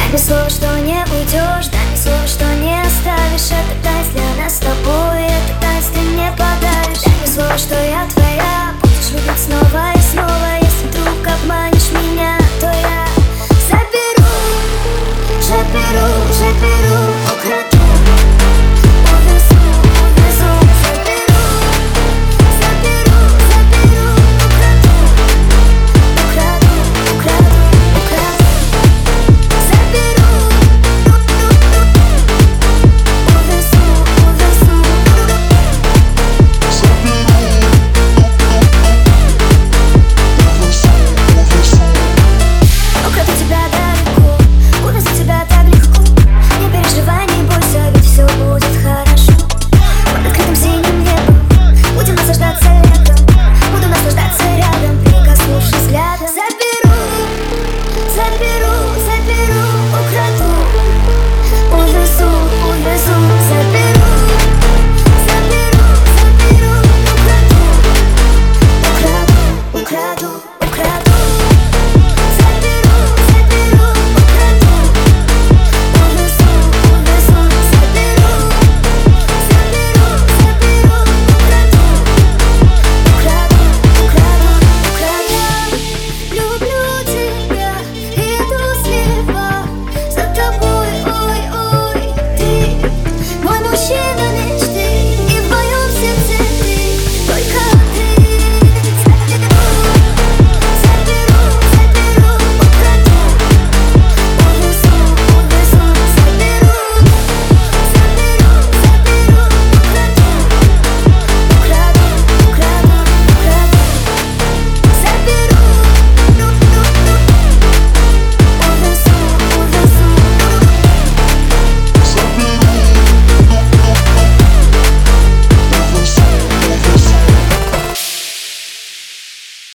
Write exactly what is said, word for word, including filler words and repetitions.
Дай мне слово, что не уйдешь, дай мне слово, что не оставишь. Это танец для нас с тобой, это танец ты мне подаришь. Дай мне слово, что я твоя, будешь любить снова и снова.